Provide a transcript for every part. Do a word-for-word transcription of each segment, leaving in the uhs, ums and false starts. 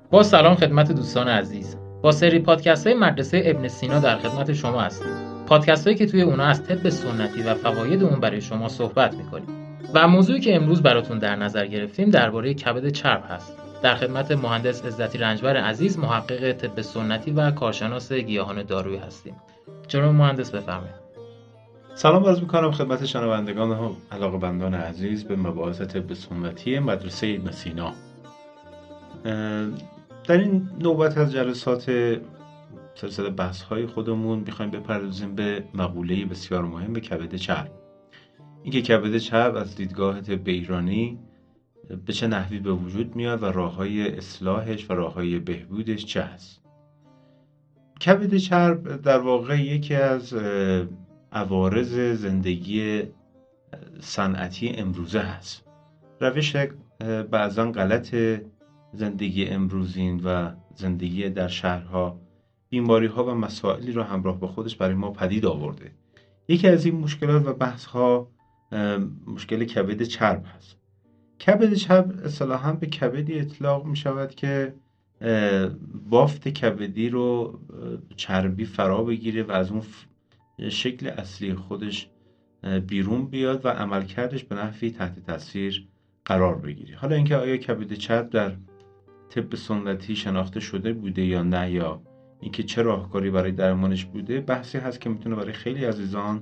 با سلام خدمت دوستان عزیز. با سری پادکست های مدرسه ابن سینا در خدمت شما هستیم. پادکست هایی که توی اونا از طب سنتی و فواید اون برای شما صحبت میکنیم. و موضوعی که امروز براتون در نظر گرفتیم درباره کبد چرب هست. در خدمت مهندس عزتی رنجبر عزیز، محقق طب سنتی و کارشناس گیاهان دارویی هستیم. جناب مهندس بفرمایید. سلام عرض می‌کنم خدمت شنوندگان و علاقه‌مندان عزیز به مباحث طب سنتی مدرسه ابن سینا. در این نوبت از جلسات سلسله بحث‌های خودمون می‌خوایم بپردازیم به مقوله بسیار مهم کبد چرب. اینکه کبد چرب از دیدگاه طب ایرانی به چه نحوی به وجود میاد و راه‌های اصلاحش و راه‌های بهبودش چه هست. کبد چرب در واقع یکی از عوارض زندگی صنعتی امروزه هست. روش بعضا غلط زندگی امروزین و زندگی در شهرها بیماری‌ها و مسائلی را همراه با خودش برای ما پدید آورده. یکی از این مشکلات و بحث‌ها مشکل کبد چرب هست. کبد چرب اصطلاحاً به کبدی اطلاق می شود که بافت کبدی رو چربی فرا بگیره و از اون شکل اصلی خودش بیرون بیاد و عملکردش به نحوی تحت تاثیر قرار بگیره. حالا اینکه آیا کبد چرب در طب سنتی شناخته شده بوده یا نه، یا اینکه چه راهکاری برای درمانش بوده، بحثی هست که میتونه برای خیلی عزیزان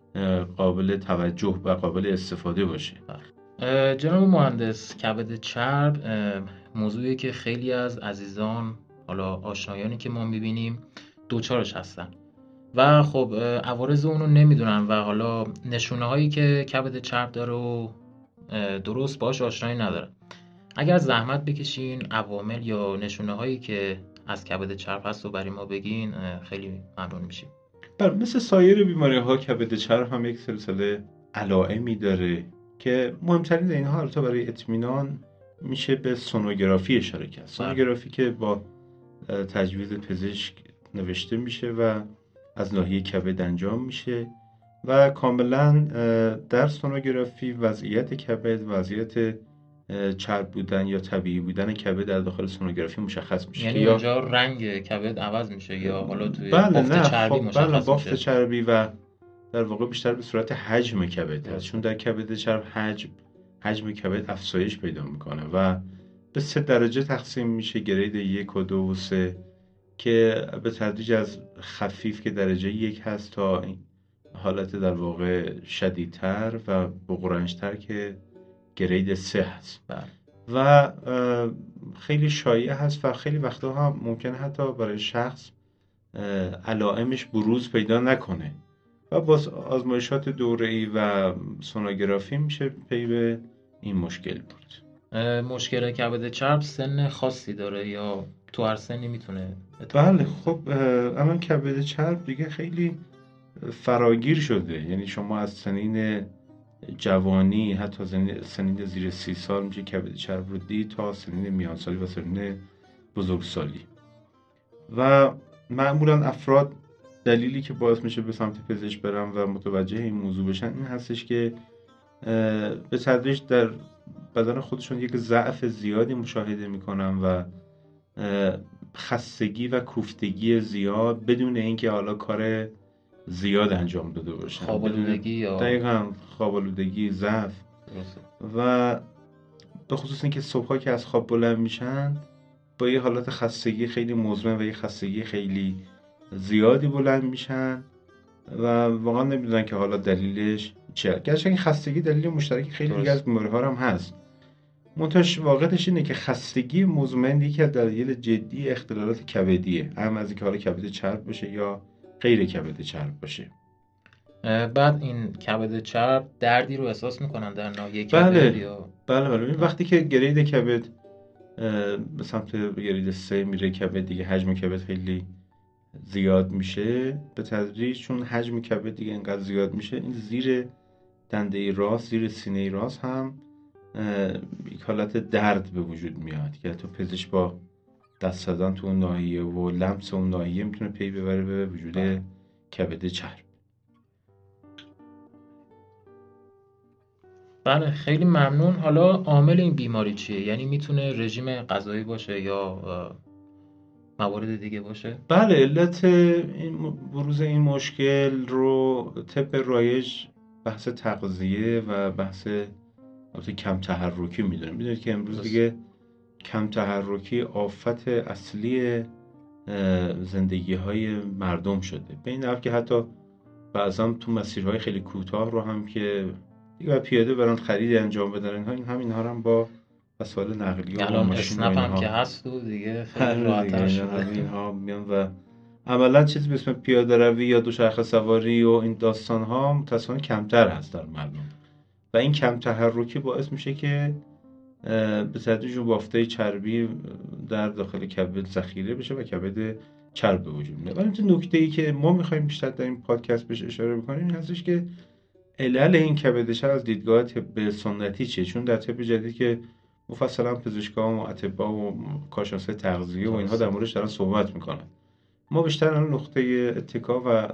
قابل توجه و قابل استفاده باشه. جناب مهندس، کبد چرب موضوعی که خیلی از عزیزان، حالا آشنایانی که ما میبینیم، دوچارش هستن و خب عوارض اونو نمیدونن و حالا نشونه هایی که کبد چرب داره و درست باش آشنایی ندارن. اگر زحمت بکشین عوامل یا نشونه هایی که از کبد چرب هست رو برای ما بگین خیلی ممنون میشیم. بله، مثل سایر بیماری ها کبد چرب هم یک سلسله علائمی داره که مهمترین اینها البته برای اطمینان میشه به سونوگرافی اشاره کرد. سونوگرافی که با تجویز پزشک نوشته میشه و از ناحیه کبد انجام میشه و کاملا در سونوگرافی وضعیت کبد، وضعیت چرب بودن یا طبیعی بودن کبد در داخل سونوگرافی مشخص میشه. یعنی اونجا رنگ کبد عوض میشه یا حالا توی بله بافت چربی خب مشخص بله بافت میشه؟ چربی و در واقع بیشتر به صورت حجم کبد هست، چون در کبد چرب حجم حجم کبد افزایش پیدا میکنه و به سه درجه تقسیم میشه، گرید یک و دو و سه، که به تدریج از خفیف که درجه یک هست تا حالت در واقع شدیدتر و بغرنجتر که گرید سه هست. بله. و خیلی شایع هست و خیلی وقتا هم ممکنه حتی برای شخص علائمش بروز پیدا نکنه و با آزمایشات دوره‌ای و سونوگرافی میشه پی به این مشکل برد. مشکل کبد چرب سن خاصی داره یا تو هر سنی میتونه؟ بله خب الان کبد چرب دیگه خیلی فراگیر شده، یعنی شما از سنین جوانی حتی سنین زیر سی سال میشه کبد چرب رو دید تا سنین میانسالی و سنین بزرگسالی. و معمولا افراد دلیلی که باعث میشه به سمت پزشک برن و متوجه این موضوع بشن این هستش که به تدریج در بدن خودشون یک ضعف زیادی مشاهده میکنن و خستگی و کوفتگی زیاد بدون اینکه حالا کار زیاد انجام داده باشن. خواب‌آلودگی یا دقیقاً خواب‌آلودگی، ضعف و به خصوص اینکه صبح‌ها که از خواب بلند میشن با یه حالت خستگی خیلی مزمن و یه خستگی خیلی زیادی بلند میشن و واقعا نمیدونن که حالا دلیلش چیه. گرچه این خستگی دلیل مشترک خیلی دیگه از بیماری‌ها هم هست، منتهاش واقعیتش اینه که خستگی مزمن یکی از دلایل جدی اختلالات کبدیه، هم از اینکه حالا کبد چرب باشه یا غیر کبد چرب باشه. بعد این کبد چرب دردی رو احساس میکنن در ناحیه کبد؟ بله یا بله بله این وقتی که گرید کبد به سمت گرید سه میره کبد دیگه حجم کبد خیلی زیاد میشه به تدریج، چون حجم کبد دیگه اینقدر زیاد میشه این زیر دنده راست، زیر سینه راست هم یک حالت درد به وجود میاد که تو پزشک با دست زدن تو اون ناحیه و لمس اون ناحیه میتونه پی ببره به وجود کبد چرب. بله خیلی ممنون. حالا عامل این بیماری چیه؟ یعنی میتونه رژیم غذایی باشه یا موارد دیگه باشه؟ بله، علت این بروز این مشکل رو طب رایج بحث تغذیه و بحث البته کم تحرکی میدونیم. میدونید که امروز دیگه کم تحرکی آفت اصلی زندگی های مردم شده، به این نحو که حتی بعضا تو مسیرهای خیلی کوتاه رو هم که دیگه پیاده برن خرید انجام بدن، این همین ها هم با وسایل نقلیه و ماشین و اسنپ هم اینها که هست و دیگه خیلی راحت‌تر شده. اینها میان و عملا چیزی به اسم پیاده روی یا دوچرخه سواری و این داستان ها متأسفانه کمتر هست در مردم و این کم تحرکی باعث میشه که به تدریج بافته چربی در داخل کبد ذخیره بشه و کبد چرب به وجود میاد. ولی نکته‌ای که ما می‌خوایم بیشتر در این پادکست بهش اشاره بکنیم این هستش که علل این کبد چرب از دیدگاه طب سنتی چیه، چون در طب جدید که مفصلا پزشکان و اطباء و کارشناسای تغذیه و اینها در موردش دارن صحبت میکنن، ما بیشتر الان نقطه اتکا و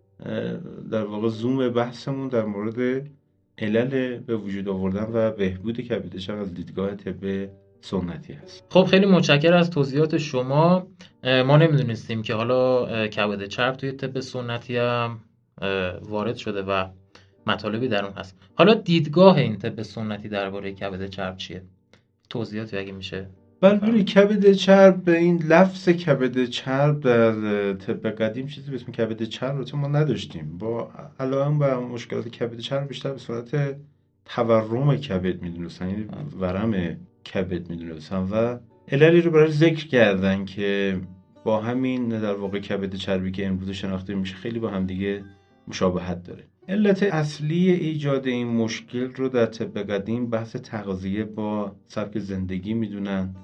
در واقع زوم بحثمون در مورد علل به وجود آوردن و بهبود کبد چرب از دیدگاه طب سنتی هست. خب خیلی متشکرم از توضیحات شما. ما نمیدونستیم که حالا کبد چرب توی طب سنتی هم وارد شده و مطالبی در اون هست. حالا دیدگاه این طب سنتی درباره کبد چرب چیه؟ توضیحاتی اگه میشه. بله، کبد چرب، به این لفظ کبد چرب در طب قدیم چیزی به اسم کبد چرب رو ما نداشتیم. با علائم و مشکلات کبد چرب بیشتر به صورت تورم کبد میدونستن، یعنی ورم کبد میدونستن و عللی رو برای ذکر کردن که با همین در واقع کبد چربی که امروز شناخته میشه خیلی با هم دیگه مشابهت داره. علت اصلی ایجاد این مشکل رو در طب قدیم بحث تغذیه با سبک زندگی میدونن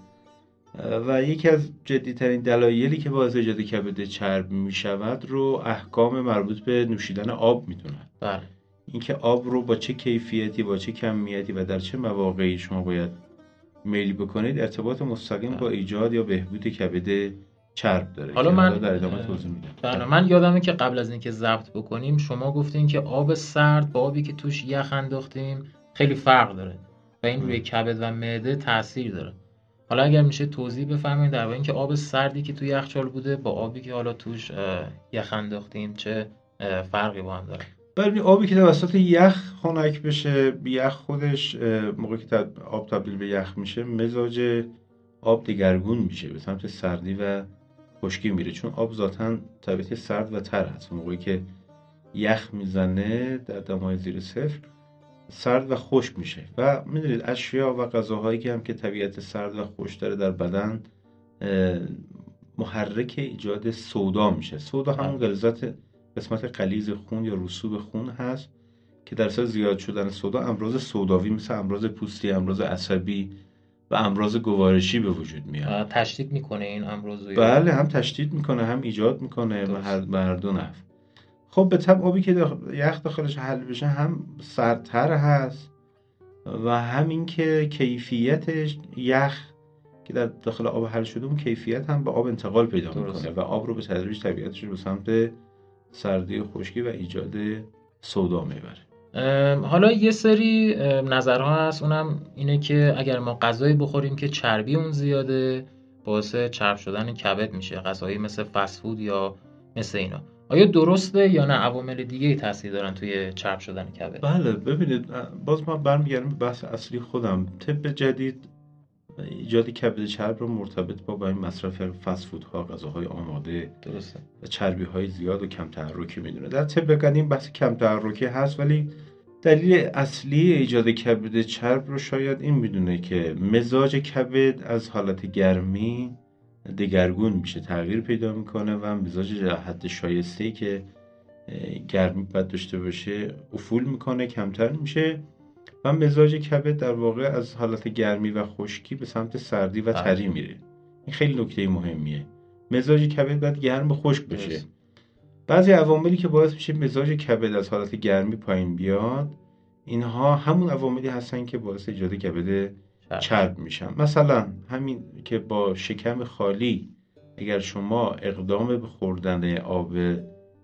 و یکی از جدیترین دلایلی که باعث ایجاد کبد چرب میشود رو احکام مربوط به نوشیدن آب میدونن. بله. اینکه آب رو با چه کیفیتی، با چه کمیتی و در چه مواقعی شما باید میل بکنید ارتباط مستقیم با ایجاد یا بهبود کبد چرب داره. حالا من در ادامه توضیح میدم. بله، من یادمه که قبل از اینکه ضبط بکنیم شما گفتین که آب سرد با آبی که توش یخ انداختیم خیلی فرق داره و این روی کبد و معده تاثیر داره. حالا اگر میشه توضیح بفرمایید درباره اینکه آب سردی که توی یخچال بوده با آبی که حالا توش یخ انداختیم چه فرقی با هم داره؟ بله، آبی که توسط یخ خنک بشه، یخ خودش موقعی که آب تبدیل به یخ میشه مزاج آب دگرگون میشه، به سمت سردی و خشکی میره، چون آب ذاتاً طبیعت سرد و تر هست. موقعی که یخ میزنه در دمای زیر صفر سرد و خشک میشه و میدونید اشیا و غذاهایی که هم که طبیعت سرد و خشک داره در بدن محرک ایجاد سودا میشه. سودا همون غلظت قسمت غلیظ خون یا رسوب خون هست که در اثر زیاد شدن سودا امراض سوداوی مثل امراض پوستی، امراض عصبی و امراض گوارشی به وجود میاد. تشدید میکنه این امراض رو؟ بله، هم تشدید میکنه هم ایجاد میکنه و هر دو نحو. خب به طب آبی که داخل یخ داخلش حل بشه هم سردتر هست و همین که کیفیتش یخ که در داخل آب حل شده اون کیفیت هم به آب انتقال پیدا میکنه و آب رو به تدریج طبیعتش رو به سمت سردی و خشکی و ایجاد سودا میبره. حالا یه سری نظرها هست، اونم اینه که اگر ما غذایی بخوریم که چربی اون زیاده باعث چرب شدن کبد میشه، غذایی مثل فست فود یا مثل اینا. آیا درسته یا نه عوامل دیگه ای تاثیر دارن توی چرب شدن کبد؟ بله، ببینید باز ما برمیگردیم به بحث اصلی خودم. طب جدید ایجاد کبد چرب رو مرتبط با با این مصرف فست فود ها، غذاهای آماده، درسته، و چربی های زیاد و کم تحرکی میدونه. در طب قدیم بحث کم تحرکی هست، ولی دلیل اصلی ایجاد کبد چرب رو شاید این میدونه که مزاج کبد از حالت گرمی دگرگون میشه، تغییر پیدا میکنه و مزاج حد شایسته‌ای که گرمی باید داشته باشه افول میکنه، کمتر میشه و مزاج کبد در واقع از حالت گرمی و خشکی به سمت سردی و تری میره. این خیلی نکته مهمیه. مزاج کبد باید گرم و خشک بشه. بعضی عواملی که باعث میشه مزاج کبد از حالت گرمی پایین بیاد، اینها همون عواملی هستن که باعث ایجاد کبد چرب میشن. مثلا همین که با شکم خالی اگر شما اقدام به خوردن آب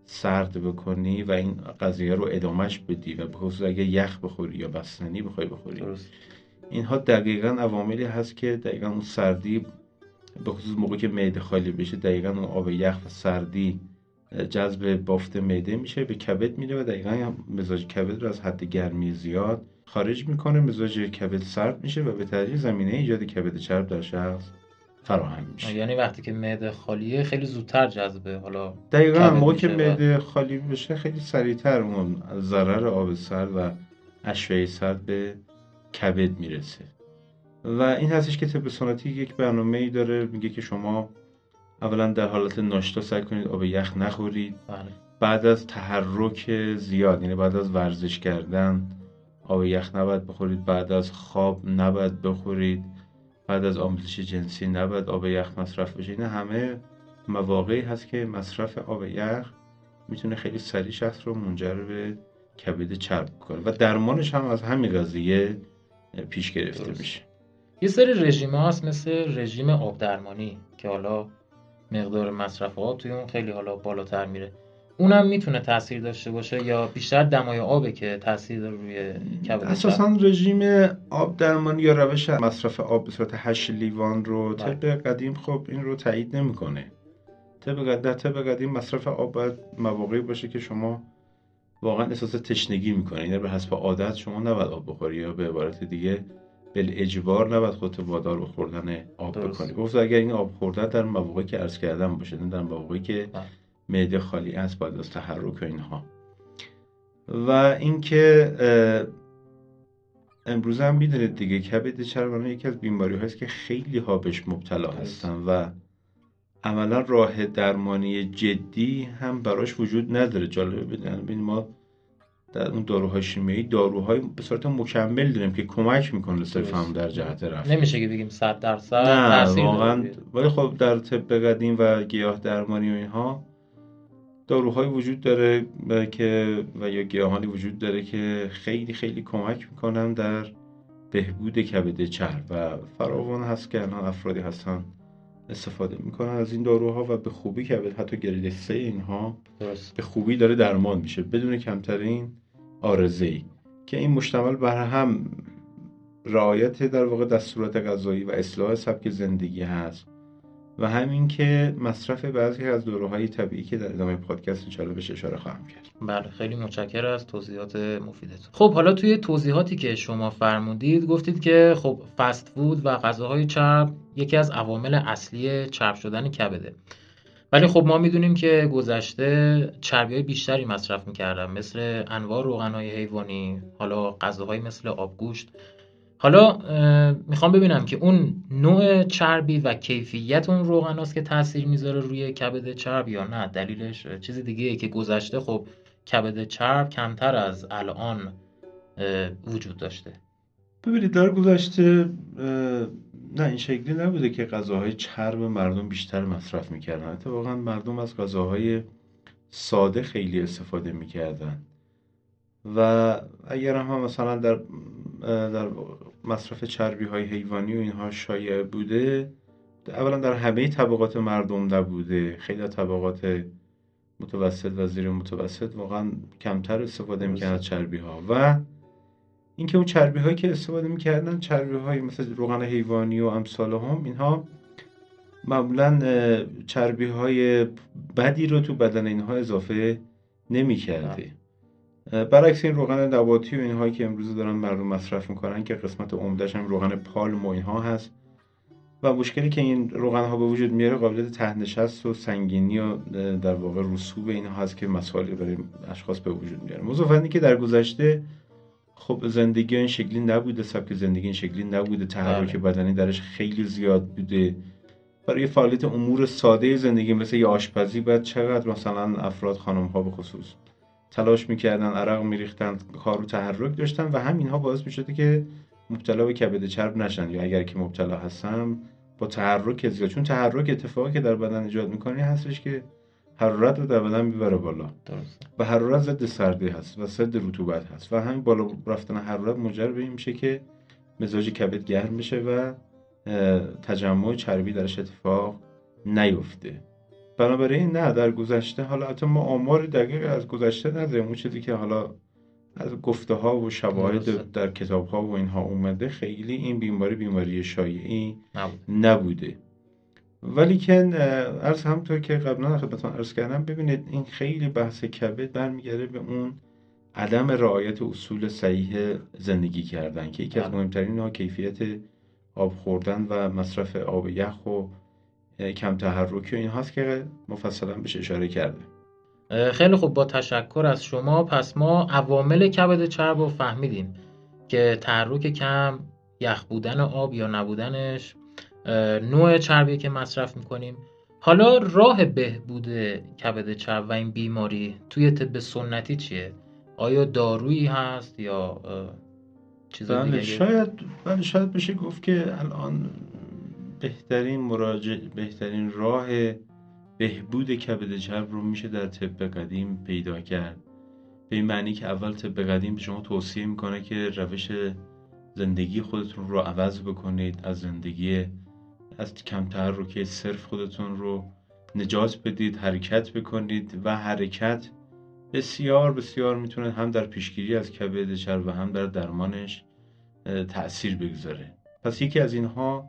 سرد بکنی و این قضیه رو ادامهش بدی و به خصوص اگه یخ بخوری یا بستنی بخوای بخوری. درست. اینها دقیقاً عواملی هست که دقیقاً اون سردی به خصوص موقعی که معده خالی بشه دقیقاً اون آب یخ و سردی جذب بافت معده میشه، به کبد میره و دقیقاً مزاج کبد رو از حد گرمی زیاد خارج میکنه، مزاج کبد سرد میشه و به تدریج زمینه ایجاد کبد چرب در شخص فراهم میشه. یعنی وقتی که معده خالیه خیلی زودتر جذبه حالا دقیقاً موقعی که معده خالی بشه خیلی سریعتر اون ضرر آب سرد و اشعه سرد به کبد میرسه. و این هستش که طب سنتی یک برنامه‌ای داره میگه که شما اولا در حالت ناشتا سعی کنید آب یخ نخورید. بله. بعد از تحرک زیاد، یعنی بعد از ورزش کردن آب یخ نباید بخورید، بعد از خواب نباید بخورید، بعد از آمیزش جنسی نباید آب یخ مصرف بشه. این همه مواقعی هست که مصرف آب یخ میتونه خیلی سریع شخص رو منجر به کبد چرب کنه و درمانش هم از همین قضیه پیش گرفته درست. میشه. یه سری رژیم هست مثل رژیم آب درمانی که حالا مقدار مصرف آب توی اون خیلی حالا بالاتر میره، اونم میتونه تاثیر داشته باشه یا بیشتر دمای آبه که تاثیر داره روی کبد؟ اساساً رژیم آب درمانی یا روش مصرف آب به صورت هشت لیوان رو طب قدیم خب این رو تایید نمیکنه. طب قدیم طب قدیم مصرف آب باید مواقعی باشه که شما واقعا احساس تشنگی میکنه، یعنی به حسب عادت شما نباید آب بخوری یا به عبارت دیگه بالاجبار نباید خودت وادار به خوردن آب بکنی. گفت اگر این آب خوردن در مواقعی که عرض کردم باشه، در مواقعی که معده خالی است، بعد از تحرک و اینها. و اینکه امروز هم میدونید دیگه کبد چرب یکی از بیماری هست که خیلی ها بهش مبتلا هستن و عملا راه درمانی جدی هم براش وجود نداره. جالبه بدونید ما در اون داروهای شیمیایی داروهای به صورت مکمل داریم که کمک میکنه صرف هم در جهت رفع. نمیشه که بگیم صد درصد تاثیر واقعا، ولی خب در طب قدیم و گیاه درمانی و اینها داروهای وجود داره که و یا گیاهانی وجود داره که خیلی خیلی کمک میکنن در بهبود کبد چرب و فراوان هست که الان افرادی هستن استفاده میکنن از این داروها و به خوبی کبد حتی گرید سه اینها درست. به خوبی داره درمان میشه بدون کمترین عارضه‌ای، که این مشتمل بر هم رعایت در واقع دستورات غذایی و اصلاح سبک زندگی هست و همین که مصرف بعضی از داروهای طبیعی که در ادامه پادکست انشالله بهش اشاره خواهم کرد. بله خیلی متشکرم از توضیحات مفیدتون. خب حالا توی توضیحاتی که شما فرمودید گفتید که خب فست فود و غذاهای چرب یکی از عوامل اصلی چرب شدن کبده، ولی خب ما میدونیم که گذشته چربی‌های بیشتری مصرف می‌کردن مثل انواع روغن‌های حیوانی، حالا غذاهای مثل آبگوشت. حالا میخوام ببینم که اون نوع چربی و کیفیت اون روغناست که تاثیر میذاره روی کبد چرب یا نه دلیلش چیز دیگه که گذشته خب کبد چرب کمتر از الان وجود داشته. ببینید در گذشته نه این شکلی نبوده که غذاهای چرب مردم بیشتر مصرف میکردن، اتفاقا مردم از غذاهای ساده خیلی استفاده میکردن و اگر هم مثلا در در مصرف چربی های حیوانی و اینها شایع بوده، اولا در همه طبقات مردم نبوده، خیلی طبقات متوسط و زیر متوسط واقعا کمتر استفاده میکنن از چربی ها و اینکه اون چربی هایی که استفاده میکردن چربی های مثل روغن حیوانی و امثال هم اینها معمولا چربی های بدی رو تو بدن اینها اضافه نمیکرده. برعکس این روغن نباتی و اینهایی که امروز دارن مردم مصرف میکنن که قسمت عمده‌اش هم روغن پالم و اینها هست و مشکلی که این روغن ها به وجود میاره قابلیت ته‌نشست و سنگینی و در واقع رسوب اینها هست که مسائلی برای اشخاص به وجود میاره. مضافاً که در گذشته خب زندگی این شکلی نبوده، سبک زندگی این شکلی نبوده، تحرک بدنی درش خیلی زیاد بوده. برای فعالیت امور ساده زندگی مثل یه آشپزی باید چقدر مثلا افراد خانم ها به خصوص تلاش میکردن، عرق میریختن، کار و تحرک داشتن و هم اینها باعث میشده که مبتلا به کبد چرب نشن یا اگر که مبتلا هستن با تحرک زیاد، چون تحرک اتفاقی که در بدن ایجاد میکنه هستش که حرارت رو در بدن میبره بالا. درست. و حرارت ضد سردی هست و ضد رطوبت هست و همین بالا رفتن حرارت منجر به این میشه که مزاج کبد گرم بشه و تجمع چربی درش اتفاق نیفته بنابراین نه در گذشته، حالا البته ما آمار دقیق از گذشته نداریم، اون چیزی که حالا از گفته ها و شواهد در کتاب ها و اینها اومده خیلی این بیماری بیماری شایعی نبود. نبوده. ولی که عرض همونطور که قبلا خدمتتون عرض کردم، ببینید این خیلی بحث کبد برمیگرده به اون عدم رعایت اصول صحیح زندگی کردن که یکی از مهمترین ها کیفیت آب خوردن و مصرف آب یخ و کم تحرکی و این هاست که مفصلا بهش اشاره کرده. خیلی خوب، با تشکر از شما. پس ما عوامل کبد چرب رو فهمیدیم که تحرک کم، یخ بودن آب یا نبودنش، نوع چربی که مصرف میکنیم. حالا راه بهبود کبد چرب و این بیماری توی طب سنتی چیه؟ آیا دارویی هست یا چیز بله دیگه؟ شاید بله شاید بشه گفت که الان بهترین مراجع بهترین راه بهبود کبد چرب رو میشه در طب قدیم پیدا کرد. به این معنی که اول طب قدیم به شما توصیه میکنه که روش زندگی خودتون رو عوض بکنید، از زندگی از کم تحرکی صرف خودتون رو نجات بدید، حرکت بکنید و حرکت بسیار بسیار میتونه هم در پیشگیری از کبد چرب و هم در درمانش تأثیر بگذاره. پس یکی از اینها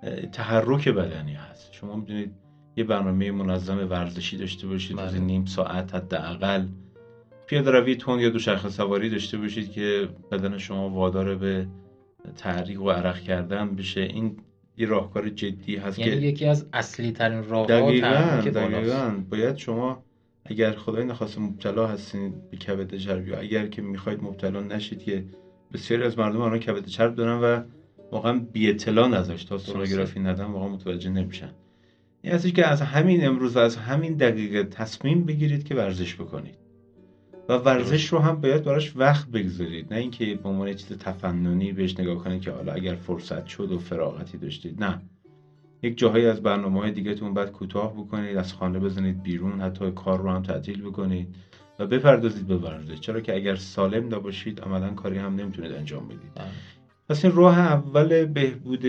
تحرک بدنی هست. شما میتونید یه برنامه منظم ورزشی داشته باشید، روزی نیم ساعت حداقل پیاده روی تند یا دوچرخه سواری داشته باشید که بدن شما وادار به تحریک و عرق کردن بشه. این یه راهکار جدی هست، یعنی که یکی از اصلی ترین راه‌ها دقیقاً که دقیقاً باید شما اگر خدای نخواسته مبتلا هستین به کبد چرب یا اگر که میخواید مبتلا نشید، که بسیاری از مردم الان کبد چرب دارن و واقعا بی اطلاع ازش تا سونوگرافی ندن واقعا متوجه نمیشن. این هستش که از همین امروز از همین دقیقه تصمیم بگیرید که ورزش بکنید و ورزش رو هم باید براش وقت بگذارید، نه اینکه به عنوان چیز تفننی بهش نگاه کنید که حالا اگر فرصت شد و فراغتی داشتید. نه، یک جاهایی از برنامه‌های دیگه‌تون بعد کوتاه بکنید، از خانه بزنید بیرون، حتی کار رو هم تعطیل بکنید و بپردازید به ورزش، چرا که اگر سالم نباشید عملاً کاری هم نمیتونید انجام بدید. پس این راه اول بهبود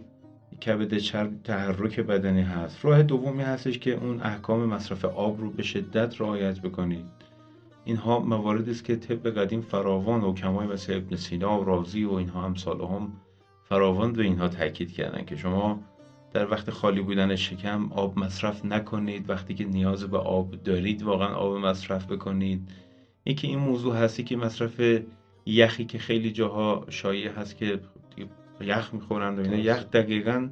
کبد چرب تحرک بدنی هست. راه دومی هستش که اون احکام مصرف آب رو به شدت رعایت بکنید. اینها مواردی است که طب قدیم فراوان، حکمای مثل ابن سینا و رازی و اینها امثال هم فراوان به اینها تاکید کردن که شما در وقت خالی بودن شکم آب مصرف نکنید، وقتی که نیاز به آب دارید واقعا آب مصرف بکنید. یکی این موضوع هستی که مصرف یخی که خیلی جاها شایع هست که یخ میخورند و اینا، یخ دقیقاً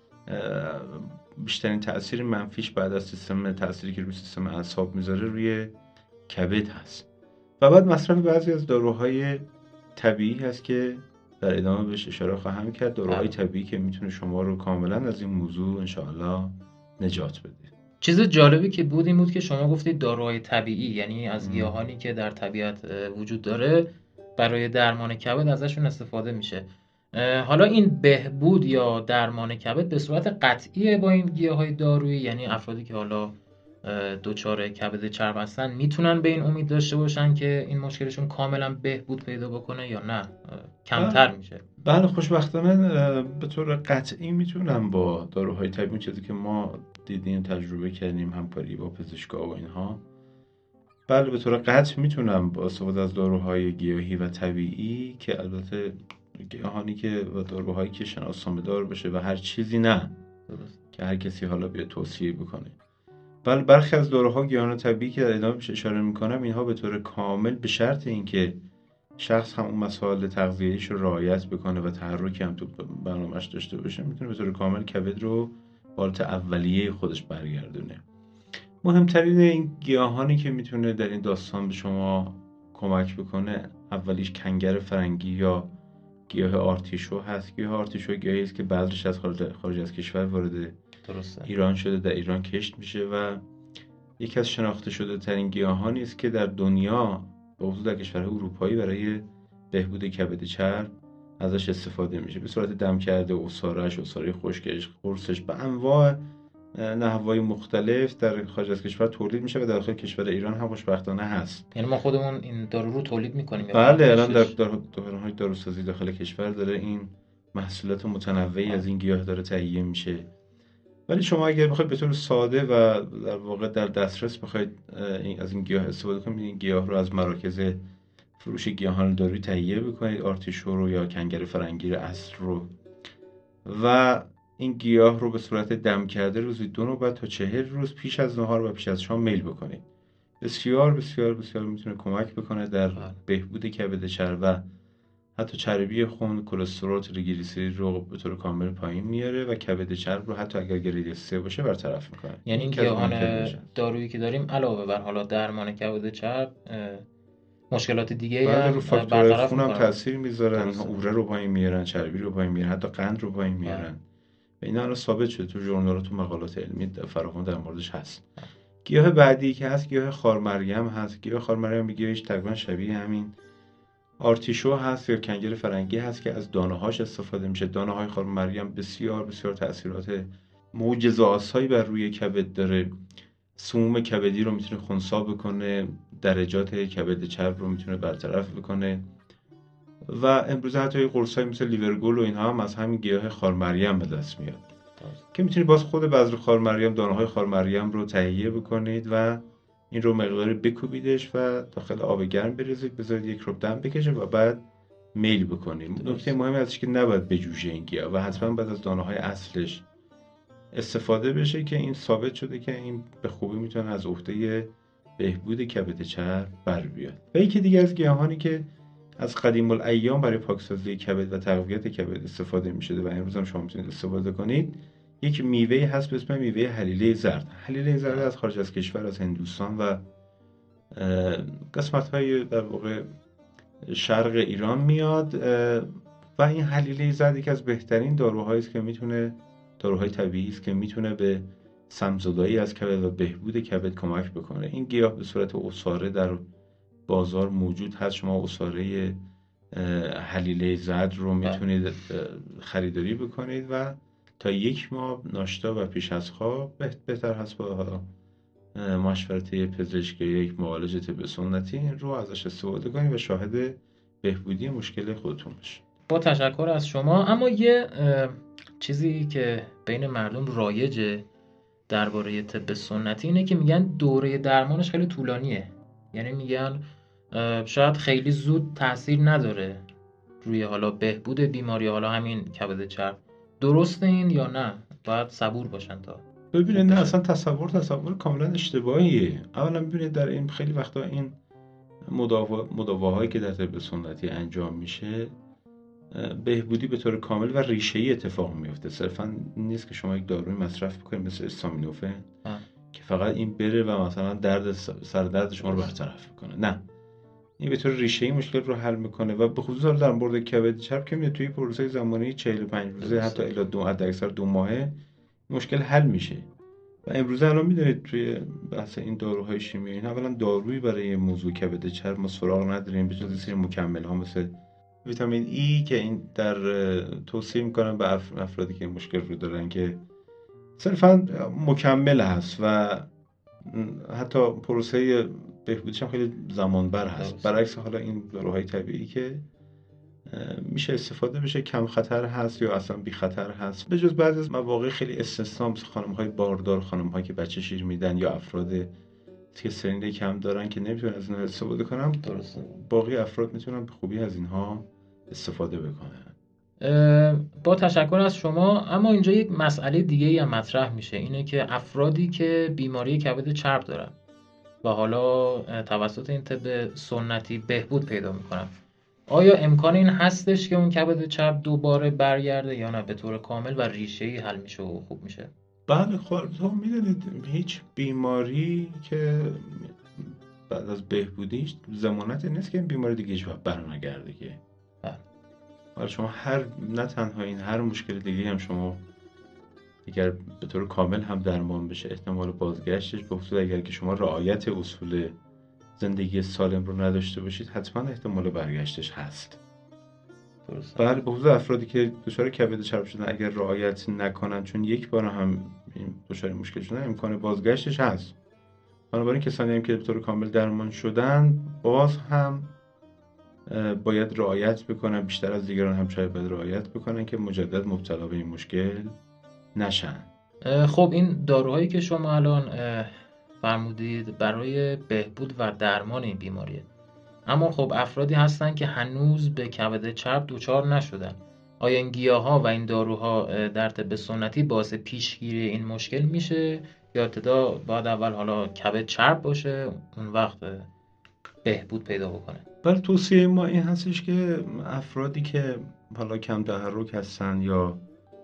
بیشترین تأثیر منفیش بعد از سیستم تأثیری که روی سیستم اعصاب میذاره روی کبد هست. و بعد مصرف بعضی از داروهای طبیعی هست که در ادامه بهش اشاره خواهم کرد، داروهای طبیعی که میتونه شما رو کاملا از این موضوع انشاءالله نجات بده. چیز جالبی که بود این بود که شما گفتید داروهای طبیعی، یعنی از گیاهانی که در طبیعت وجود داره برای درمان کبد ازشون استفاده میشه. حالا این بهبود یا درمان کبد به صورت قطعیه با این گیاهای دارویی؟ یعنی افرادی که حالا دچار کبد چرب هستن میتونن به این امید داشته باشن که این مشکلشون کاملا بهبود پیدا بکنه یا نه کمتر میشه؟ بله خوشبختانه به طور قطعی میتونن با داروهای طبیعی، چیزی که ما دیدیم تجربه کردیم همکاری با پزشکا و اینها، بله به طور قطع میتونن با استفاده از داروهای گیاهی و طبیعی، که البته گیاهانی که و داروهایی که شناسنامه دار بشه و هر چیزی نه که هر کسی حالا بیا توصیه بکنه. بله برخی از داروها گیاهان طبیعی که در ادامه بهش اشاره میکنم، اینها به طور کامل به شرط اینکه شخص هم اون مسائل تغذیه‌ایش رو رعایت بکنه و تحرکی هم تو برنامه‌اش داشته باشه، میتونه به طور کامل کبد رو به حالت اولیه خودش برگردونه. مهمترین این گیاهانی که میتونه در این داستان به شما کمک بکنه، اولیش کنگر فرنگی یا گیاه آرتیشو هست. گیاه آرتیشو گیاهی است که بذرش از خارج, خارج از کشور وارد درسته. ایران شده، در ایران کشت میشه و یکی از شناخته شده ترین گیاهانی است که در دنیا به خصوص در کشورهای اروپایی برای بهبود کبد چرب ازش استفاده میشه، به صورت دم کرده، عصاره‌اش، عصاره خشکش، قرصش، به انواع نحوهای مختلف در خارج از کشور تولید میشه و در داخل کشور ایران هم خوشبختانه هست. یعنی ما خودمون این دارو رو تولید میکنیم؟ بله الان در دارهای داروسازی داخل کشور داره این محصولات متنوعی از این گیاه داره تهیه میشه ولی شما اگر بخواید به طور ساده و در واقع در دسترس بخواید از این گیاه استفاده کنید، این گیاه رو از مراکز فروش گیاهان دارویی تهیه بکنید، آرتیشو رو یا کنگر فرنگی اصل رو، و این گیاه رو به صورت دم کرده روزی دو نوبت تا چهل روز پیش از نهار و پیش از شام میل بکنید. بسیار بسیار بسیار میتونه کمک بکنه در بهبود کبد چرب و حتی چربی خون، کلسترول، تریگلیسیرید رو به طور کامل پایین میاره و کبد چرب رو حتی اگر گرید سه باشه برطرف میکنه. یعنی این گیاهان دارویی که داریم علاوه بر حالا درمان کبد چرب مشکلات دیگه بعد هم رو فاکتورهای خون هم تاثیر میذارن، اوره رو پایین میارن، چربی رو پایین میارن، حتی قند رو پایین میارن. و اینا الان ثابت شده تو ژورنال، تو مقالات علمی فراوان در موردش هست. گیاه بعدی که هست گیاه خارمریم هست. گیاه خارمریم گیاهش تقریبا شبیه همین آرتیشو هست یا کنگر فرنگی هست که از دانه‌هاش استفاده میشه. دانه‌های خارمریم بسیار بسیار تاثیرات معجزه‌آسایی بر روی کبد داره. سموم کبدی رو میتونه خنثی بکنه، درجات کبد چرب رو میتونه برطرف بکنه و امروزه حتی قرصایی مثل لیورگول و اینها هم از همین گیاه خارمریم به دست میاد که میتونید باز خود بذر خارمریم، دانه‌های خارمریم رو تهیه بکنید و این رو مقداری بکوبیدش و داخل آب گرم بریزید، بذارید یک ربع دم بکشه و بعد میل بکنید. نکته مهمی ازش که نباید بجوشه این گیاه و حتما بعد از دانه‌های اصلش استفاده بشه که این ثابت شده که این به خوبی میتونه از عهده بهبود کبد چرب بر بیاد. و یکی دیگه از گیاهانی که از قدیم الایام برای پاکسازی کبد و تقویت کبد استفاده میشده و امروز هم شما میتونید استفاده کنید، یک میوه هست به اسم میوه هلیله زرد. هلیله زرد از خارج از کشور، از هندوستان و قسمت‌های در واقع شرق ایران میاد و این هلیله زرد یکی از بهترین داروهایی است که میتونه داروهای طبیعی است که میتونه به سم‌زدایی از کبد و بهبود کبد کمک بکنه. این گیاه به صورت عصاره در بازار موجود هست. شما عصاره هلیله زرد رو میتونید خریداری بکنید و تا یک ماه ناشتا و پیش از خواب بهتر هست با مشورت پزشک یک معالج طب سنتی این رو ازش استفاده کنید و شاهد بهبودی مشکل خودتون بشید. با تشکر از شما. اما یه چیزی که بین مردم رایجه درباره طب سنتی اینه که میگن دوره درمانش خیلی طولانیه. یعنی میگن شاید خیلی زود تاثیر نداره روی حالا بهبود بیماری حالا همین کبد چرب. درسته این یا نه؟ باید صبور باشن تا ببینید. نه اصلا تصور تصور کاملا اشتباهیه. اولا ببینید در این خیلی وقتا این مداوا مداواهایی که در طب سنتی انجام میشه بهبودی به طور کامل و ریشه‌ای اتفاق میفته. صرفا نیست که شما یک داروی مصرف بکنید مثل استامینوفن که فقط این بره و مثلا درد سر درد شما رو برطرف کنه. نه، این به طور ریشه‌ای مشکل رو حل میکنه و به خصوص در مورد کبد چرب که میاد توی پروسه زمانی چهل و پنج روزه حتی الی دو حداکثر دو ماهه مشکل حل میشه. و امروزه الان میدونید توی بحث این داروهای شیمیایی اولا دارویی برای موضوع کبد چرب ما سراغ نداریم به جز این سری مکمل‌ها مثل ویتامین ای که این در توصیه میکنن به افرادی که مشکل رو دارن که صرفا مکمل هست و حتی پروسه بهبودیش هم خیلی زمانبر هست. برعکس حالا این داروهای طبیعی که میشه استفاده بشه، کم خطر هست یا اصلا بی خطر هست. به جز بعضی از مواقع خیلی استثنا مثل خانم‌های باردار، خانم‌هایی که بچه شیر میدن یا افراد که سنین کم دارن که نمیتونن از اینها استفاده کنن، درسته باقی افراد میتونن به خوبی از اینها استفاده بکنن. با تشکر از شما. اما اینجا یک مسئله دیگه هم مطرح میشه، اینه که افرادی که بیماری کبد چرب دارن و حالا توسط این طب سنتی بهبود پیدا میکنن، آیا امکان این هستش که اون کبد چرب دوباره برگرده یا نه به طور کامل و ریشه‌ای حل میشه و خوب میشه؟ بله، خب میدونید هیچ بیماری که بعد از بهبودیش ضمانتی نیست که این بیماری دیگه هیچ وقت برنگرده که. حالا شما هر نه تنها این هر مشکل دیگه هم شما اگر به طور کامل هم درمان بشه احتمال بازگشتش به خصوص اگر که شما رعایت اصول زندگی سالم رو نداشته باشید حتما احتمال برگشتش هست. درسته. بله، به خصوص افرادی که دچار کبد چرب شدن اگر رعایت نکنن چون یک بار هم دچار مشکل شدن امکان بازگشتش هست. بنابراین کسانی هم که به طور کامل درمان شدن باز هم باید رعایت بکنن، بیشتر از دیگران هم شاید باید رعایت بکنن که مجدد مبتلا به این مشکل نشن. اه، خب این داروهایی که شما الان اه، فرمودید برای بهبود و درمان این بیماریه، اما خب افرادی هستن که هنوز به کبد چرب دچار نشدن. آیا این گیاها و این داروها اه، در طب سنتی باعث پیشگیری این مشکل میشه، یا ابتدا باید اول حالا کبد چرب باشه اون وقت اه، بهبود پیدا بکنه؟ برای توصیه ما این هستش که افرادی که حالا کم تحرک هستن یا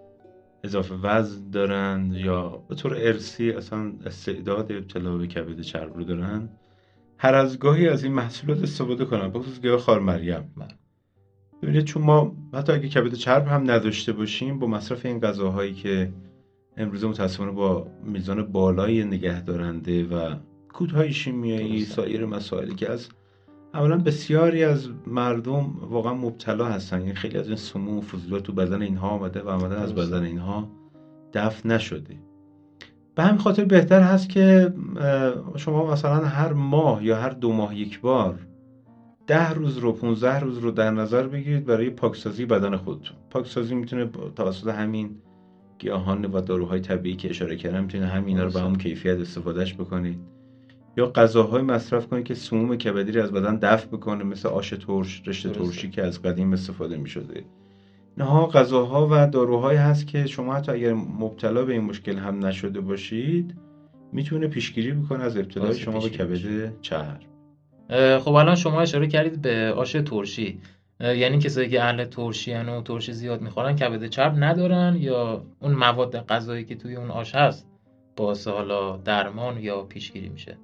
اضافه وزن دارن یا به طور ارثی اصلا استعداد ابتلا به کبد چرب رو دارن، هر از گاهی از این محصولات استفاده کنن، بخصوص گیاه خار مریم. ببینید چون ما حتی اگه کبد چرب هم نداشته باشیم، با مصرف این غذاهایی که امروزه متاسفانه با میزان بالای نگه دارنده و کودهای شیمیایی، درسته. سایر مسائلی که از اولا بسیاری از مردم واقعا مبتلا هستن، یعنی خیلی از این سموم و فضولات تو بدن اینها آمده و آمده از درسته. بدن اینها دفع نشده. به همین خاطر بهتر هست که اه، شما مثلا هر ماه یا هر دو ماه یک بار ده روز رو پونزده روز رو در نظر بگیرید برای پاکسازی بدن خودتون. پاکسازی میتونه توسط همین گیاهان و داروهای طبیعی که اشاره کردم، میتونه همینا رو به همون کیفیت استفادهش بکنید، یا غذاهای مصرف کنید که سموم کبدی رو از بدن دفع بکنه، مثل آش ترش، رشته درسته. ترشی که از قدیم استفاده میشده. اینها غذاها و داروهایی هست که شما حتی اگر مبتلا به این مشکل هم نشده باشید میتونه پیشگیری بکنه از ابتلای باعث شما به پیشگیری بشه. کبد چرب. اه، خب الان شما اشاره کردید به آش ترشی، اه، یعنی کسایی که اهل ترشی هن و ترشی زیاد میخورن کبد چرب ندارن، یا اون مواد غذایی که توی اون آش هست باعث حالا درمان یا پیشگیری میشه؟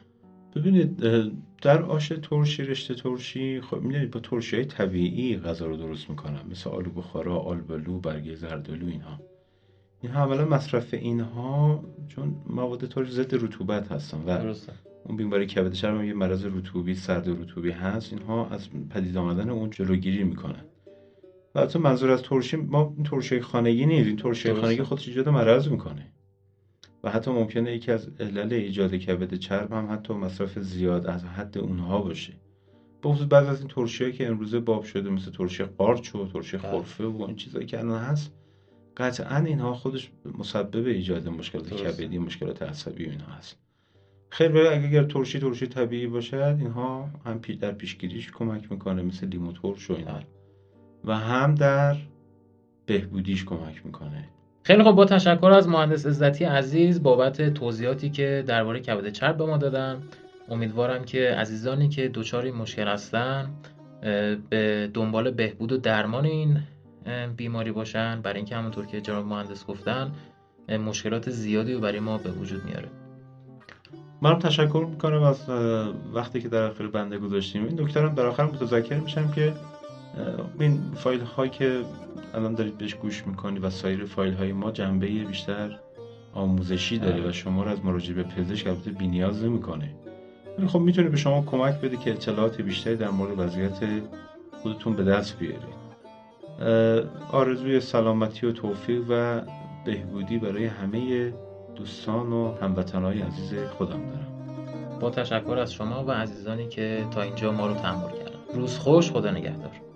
ببینید اه، در آش ترشی، رشته ترشی، خب میدونید با ترشی های طبیعی غذا رو درست میکنن، مثل آلو بخارا، آلبالو، برگ زردالو. اینها اینها اولا مصرف اینها چون مواد ترش ضد رطوبت هستن و درسته. اون بیماری کبد چرب هم یه مرض رطوبی، سرد رطوبی هست، اینها از پدید آمدن اون جلوگیری میکنن. و البته منظور از ترشی، ما این ترشی خانگی نیست، این ترشی خانگی درسته. خودش ایجاد مرض میکنه و حتی ممکنه یکی از علل ایجاد کبد چرب هم حتی مصرف زیاد از حد اونها باشه. به خصوص بعضی از این ترشی‌هایی که امروزه باب شده، مثل ترشی قارچ و ترشی خرفه و این چیزایی که الان هست، قطعاً اینها خودش مسبب ایجاد مشکلات درسته. کبدی، مشکلات عصبی و اینها هست. خیر، برای اگر ترشی ترشی طبیعی باشد، اینها هم پی در پیشگیریش کمک میکنه، مثل لیمو ترش و اینا، و هم در بهبودیش کمک میکنه. خیلی خب، با تشکر از مهندس عزتی عزیز بابت توضیحاتی که درباره کبد چرب به ما دادن. امیدوارم که عزیزانی که دچار این مشکل هستن اه، به دنبال بهبود و درمان این اه، بیماری باشن، برای اینکه همونطور که جناب مهندس گفتن اه، مشکلات زیادی رو برای ما به وجود میاره. منم تشکر میکنم از اه، وقتی که در اختیار بنده گذاشتیم. این دکترم در آخر متذکر میشم که اه، این فایل هایی که الان دارید بهش گوش میکنی و سایر فایل های ما جنبه بیشتر آموزشی داره و شما رو از مراجعه به پزشک البته بی‌نیاز نمیکنه، ولی خب میتونه به شما کمک بده که اطلاعات بیشتری در مورد وضعیت خودتون به دست بیارید. آرزوی سلامتی و توفیق و بهبودی برای همه دوستان و هموطنهای عزیز خودم دارم. با تشکر از شما و عزیزانی که تا اینجا ما رو تحمل کردن. روز خوش، خدا نگهدار.